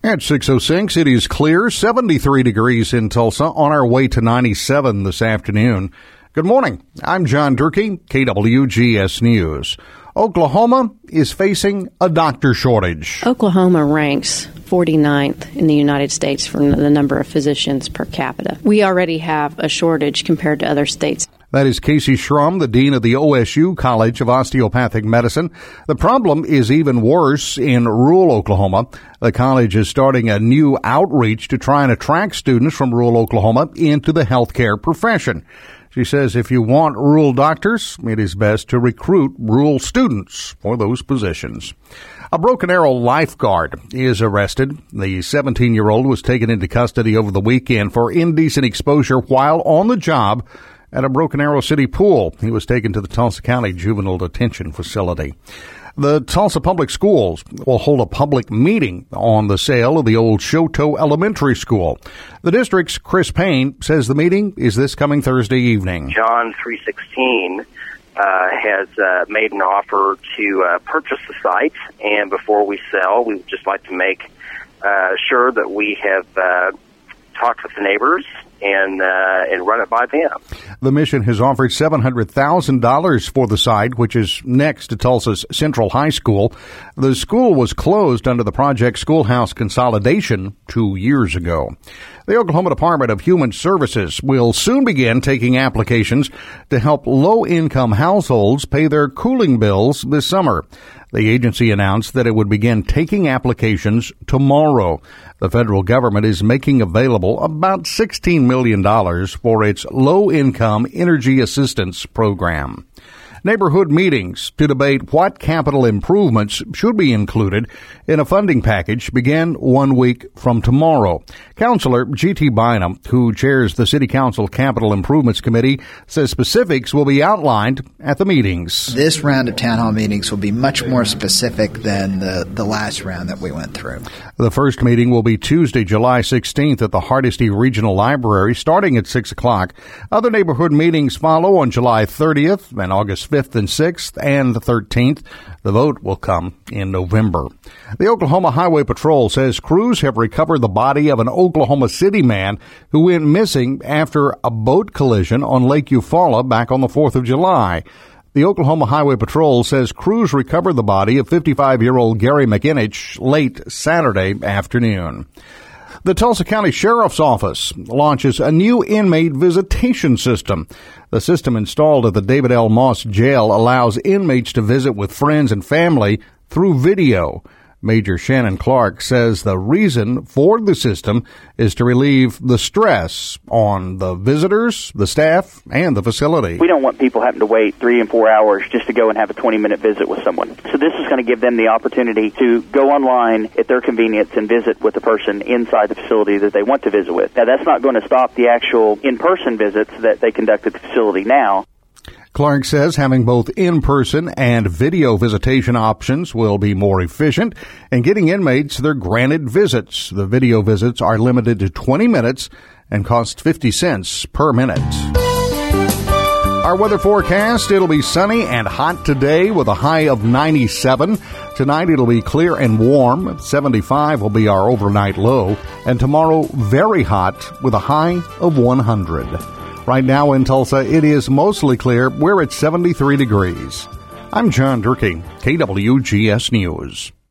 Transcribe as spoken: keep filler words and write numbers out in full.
At six oh six, it is clear, seventy-three degrees in Tulsa, on our way to ninety-seven this afternoon. Good morning. I'm John Durkee, K W G S News. Oklahoma is facing a doctor shortage. Oklahoma ranks forty-ninth in the United States for the number of physicians per capita. We already have a shortage compared to other states. That is Casey Schrum, the dean of the O S U College of Osteopathic Medicine. The problem is even worse in rural Oklahoma. The college is starting a new outreach to try and attract students from rural Oklahoma into the healthcare profession. She says if you want rural doctors, it is best to recruit rural students for those positions. A Broken Arrow lifeguard is arrested. The seventeen-year-old was taken into custody over the weekend for indecent exposure while on the job at a Broken Arrow City pool. He was taken to the Tulsa County Juvenile Detention Facility. The Tulsa Public Schools will hold a public meeting on the sale of the old Choteau Elementary School. The district's Chris Payne says the meeting is this coming Thursday evening. John three sixteen uh, has uh, made an offer to uh, purchase the site, and before we sell, we would just like to make uh, sure that we have uh, talked with the neighbors and uh, and run it by them. The mission has offered seven hundred thousand dollars for the site, which is next to Tulsa's Central High School. The school was closed under the Project Schoolhouse consolidation two years ago. The Oklahoma Department of Human Services will soon begin taking applications to help low-income households pay their cooling bills this summer. The agency announced that it would begin taking applications tomorrow. The federal government is making available about sixteen million dollars for its low-income energy assistance program. Neighborhood meetings to debate what capital improvements should be included in a funding package begin one week from tomorrow. Councilor G T Bynum, who chairs the City Council Capital Improvements Committee, says specifics will be outlined at the meetings. This round of town hall meetings will be much more specific than the, the last round that we went through. The first meeting will be Tuesday, July sixteenth at the Hardesty Regional Library, starting at six o'clock. Other neighborhood meetings follow on July thirtieth and August fifth and sixth and the thirteenth. The vote will come in November. The Oklahoma Highway Patrol says crews have recovered the body of an Oklahoma City man who went missing after a boat collision on Lake Eufaula back on the fourth of July. The Oklahoma Highway Patrol says crews recovered the body of fifty-five-year-old Gary McInich late Saturday afternoon. The Tulsa County Sheriff's Office launches a new inmate visitation system. The system installed at the David L. Moss Jail allows inmates to visit with friends and family through video. Major Shannon Clark says the reason for the system is to relieve the stress on the visitors, the staff, and the facility. We don't want people having to wait three and four hours just to go and have a twenty-minute visit with someone. So this is going to give them the opportunity to go online at their convenience and visit with the person inside the facility that they want to visit with. Now, that's not going to stop the actual in-person visits that they conduct at the facility now. Clark says having both in-person and video visitation options will be more efficient in getting inmates their granted visits. The video visits are limited to twenty minutes and cost fifty cents per minute. Our weather forecast, it'll be sunny and hot today with a high of ninety-seven. Tonight it'll be clear and warm. seventy-five will be our overnight low. And tomorrow, very hot with a high of one hundred. Right now in Tulsa, it is mostly clear. We're at seventy-three degrees. I'm John Durkee, K W G S News.